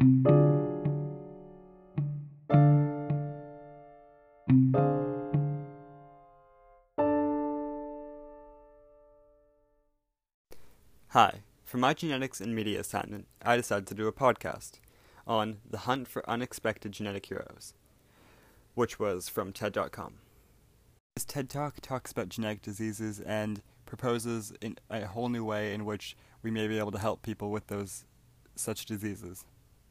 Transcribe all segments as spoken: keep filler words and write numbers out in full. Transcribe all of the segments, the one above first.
Hi, for my genetics and media assignment, I decided to do a podcast on the hunt for unexpected genetic heroes, which was from TED dot com. This TED Talk talks about genetic diseases and proposes in a whole new way in which we may be able to help people with those such diseases.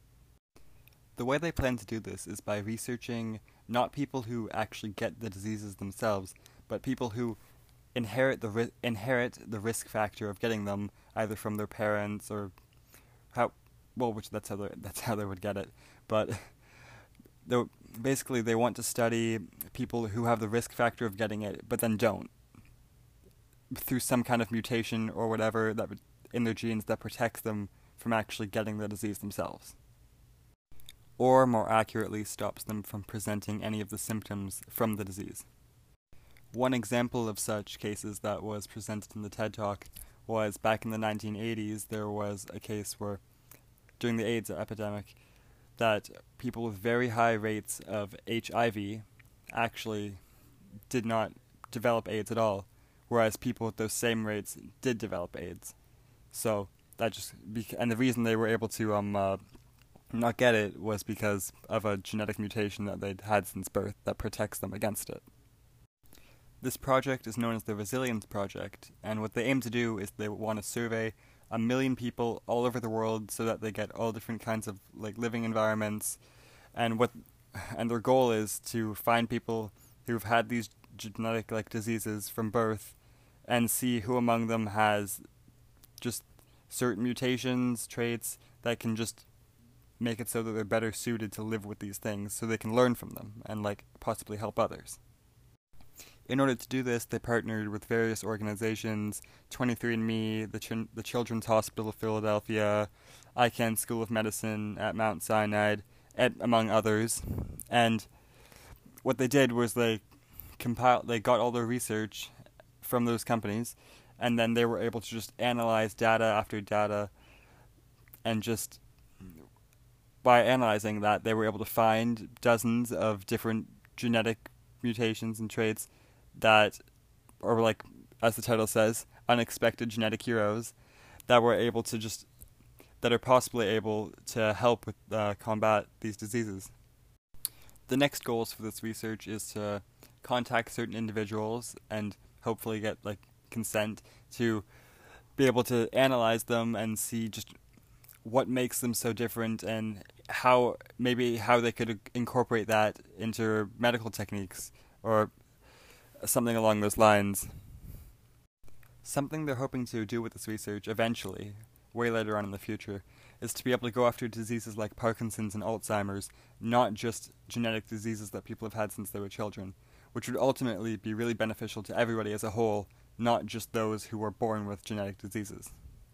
The way they plan to do this is by researching not people who actually get the diseases themselves, but people who inherit the ri- inherit the risk factor of getting them either from their parents or how well which that's how they, that's how they would get it, but they basically they want to study people who have the risk factor of getting it but then don't, through some kind of mutation or whatever that in their genes that protects them from actually getting the disease themselves, or more accurately stops them from presenting any of the symptoms from the disease. One example of such cases that was presented in the TED Talk was back in the nineteen eighties. There was a case where, during the AIDS epidemic, that people with very high rates of H I V actually did not develop AIDS at all, whereas people with those same rates did develop AIDS. So that just bec- and the reason they were able to um uh, not get it was because of a genetic mutation that they'd had since birth that protects them against it. This project is known as the Resilience Project, and what they aim to do is they want to survey a million people all over the world so that they get all different kinds of like living environments, and what and their goal is to find people who've had these genetic like diseases from birth and see who among them has just certain mutations, traits that can just make it so that they're better suited to live with these things so they can learn from them and like possibly help others. In order to do this, they partnered with various organizations, twenty-three and me, the, Ch- the Children's Hospital of Philadelphia, Icahn School of Medicine at Mount Sinai, and, among others. And what they did was they compiled, they got all their research from those companies, and then they were able to just analyze data after data, and just by analyzing that, they were able to find dozens of different genetic mutations and traits that are, like, as the title says, unexpected genetic heroes that were able to just, that are possibly able to help with uh, combat these diseases. The next goals for this research is to contact certain individuals and hopefully get, like, consent to be able to analyze them and see just what makes them so different and how, maybe how they could incorporate that into medical techniques or something along those lines. Something they're hoping to do with this research eventually, way later on in the future, is to be able to go after diseases like Parkinson's and Alzheimer's, not just genetic diseases that people have had since they were children, which would ultimately be really beneficial to everybody as a whole, not just those who were born with genetic diseases.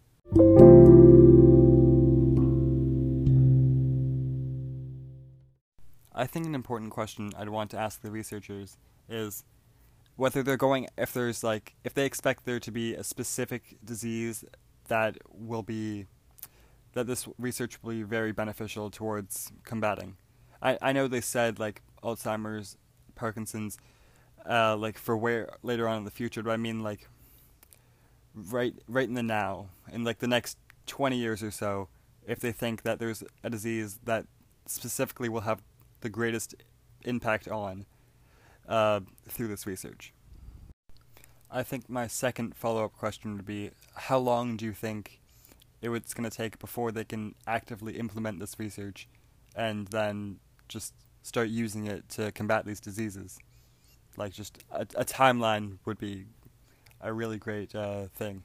I think an important question I'd want to ask the researchers is whether they're going, if there's like, if they expect there to be a specific disease that will be, that this research will be very beneficial towards combating. I, I know they said like Alzheimer's, Parkinson's, uh, like for where later on in the future, but I mean like right, right in the now, in like the next twenty years or so, if they think that there's a disease that specifically will have the greatest impact on uh, through this research. I think my second follow-up question would be, how long do you think it was going to take before they can actively implement this research and then just start using it to combat these diseases? Like just a, a timeline would be a really great uh, thing.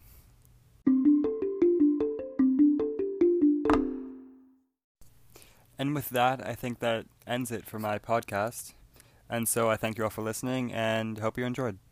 And with that, I think that ends it for my podcast. And so I thank you all for listening and hope you enjoyed.